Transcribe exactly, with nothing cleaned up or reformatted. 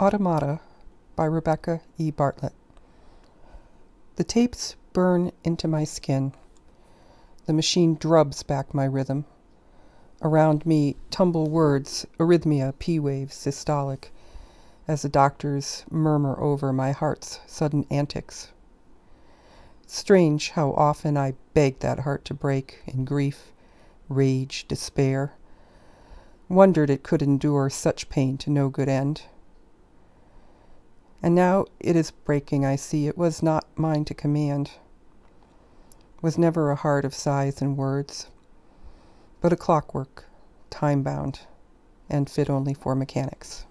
Automata by Rebecca E. Bartlett. The tapes burn into my skin. The machine drubs back my rhythm. Around me tumble words, arrhythmia, p-waves, systolic, as the doctors murmur over my heart's sudden antics. Strange how often I beg that heart to break in grief, rage, despair. Wondered it could endure such pain to no good end. And now it is breaking, I see. It was not mine to command. Was never a heart of sighs and words, but a clockwork, time-bound, and fit only for mechanics.